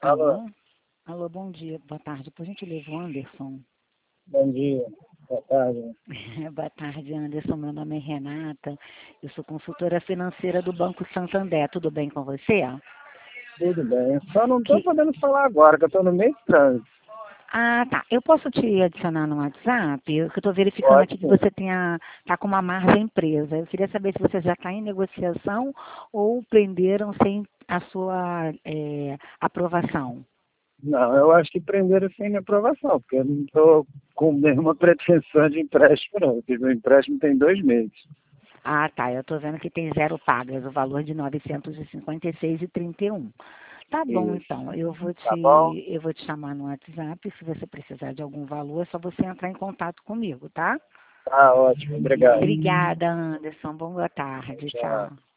Alô, Alô? Alô, bom dia, boa tarde. Por gentileza, o Anderson. bom dia, boa tarde. Boa tarde, Anderson. Meu nome é Renata. Eu sou consultora financeira do Banco Santander. Tudo bem com você? Tudo bem. Só não estou Que... podendo falar agora, que eu estou no meio do trânsito. Ah, tá. Eu posso te adicionar no WhatsApp? Eu estou verificando Pode aqui que sim. você tá com uma margem presa. Eu queria saber se você já está em negociação ou prenderam sem a sua aprovação. Não, eu acho que prenderam sem minha aprovação, porque eu não estou com nenhuma pretensão de empréstimo, não. Eu fiz um empréstimo tem 2 meses. Ah, tá. Eu estou vendo que tem zero pagas, o valor de R$ 956,31. Tá bom, Isso. então. Tá bom? Eu vou te chamar no WhatsApp. Se você precisar de algum valor, é só você entrar em contato comigo, tá? Tá ótimo, obrigado. Obrigada, Anderson. Boa tarde. Tchau. Tchau.